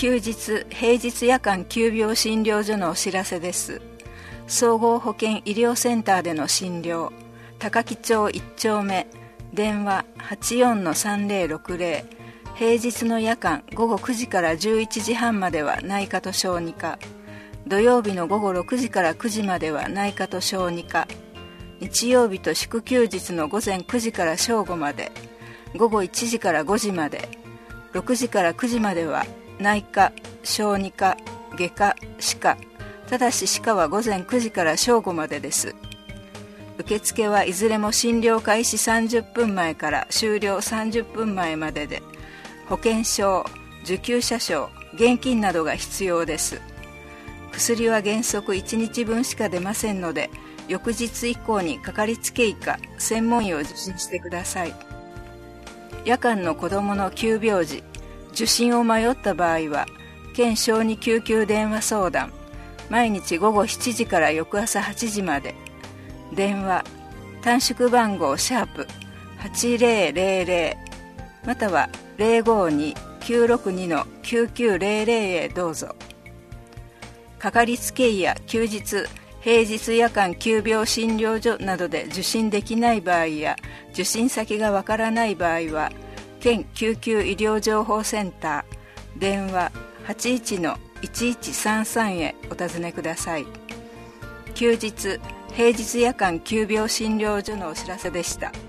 休日・平日夜間急病診療所のお知らせです。総合保健医療センターでの診療、高木町1丁目、電話 84-3060、平日の夜間午後9時から11時半までは内科と小児科、土曜日の午後6時から9時までは内科と小児科、日曜日と祝休日の午前9時から正午まで、午後1時から5時まで、6時から9時までは内科、小児科、外科、歯科、ただし歯科は午前9時から正午までです。受付はいずれも診療開始30分前から終了30分前までで、保険証、受給者証、現金などが必要です。薬は原則1日分しか出ませんので、翌日以降にかかりつけ医か専門医を受診してください。夜間の子どもの急病時、受診を迷った場合は、県小児救急電話相談、毎日午後7時から翌朝8時まで、電話、短縮番号#8000、または052-962-9900へどうぞ。かかりつけ医や休日・平日夜間急病診療所などで受診できない場合や受診先がわからない場合は、県救急医療情報センター電話 81-1133 へお尋ねください。休日・平日夜間急病診療所のお知らせでした。